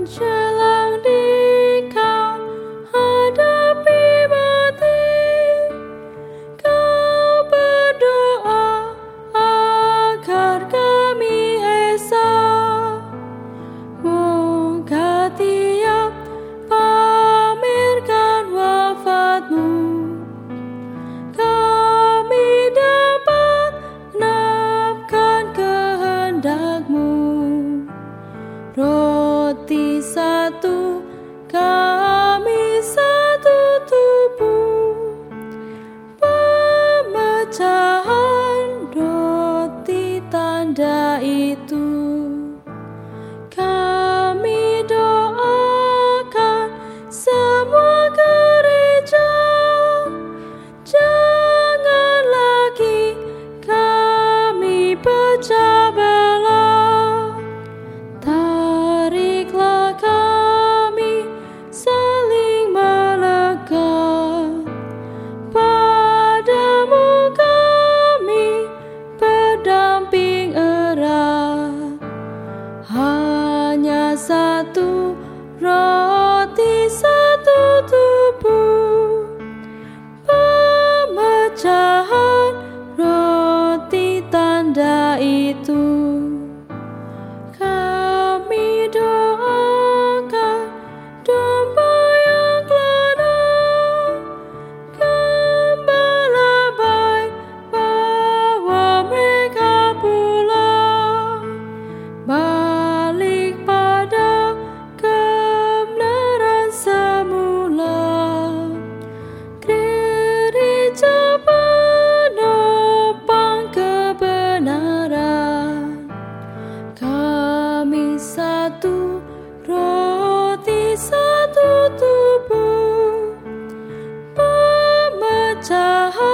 menjelang dikau hadapi mati, kau berdoa agar kami esa. Moga tiap pamerkan wafatmu, kami dapat genapkan kehendakmu. Roti satu, kami satu tubuh, pemecahan roti tanda itu. Kami doakan semua gereja, jangan lagi kami pecah belah. Tariklah kami saling melekat, padamu kami berdamping erat. Hanya satu roti, satu tubuh, pemecahan roti tanda itu. Kami doakan domba yang kelana, gembala baik bawa mereka pulang, balik pada kebenaran semula. Gereja penopang kebenaran, kami satu roti, satu tubuh, pemecahan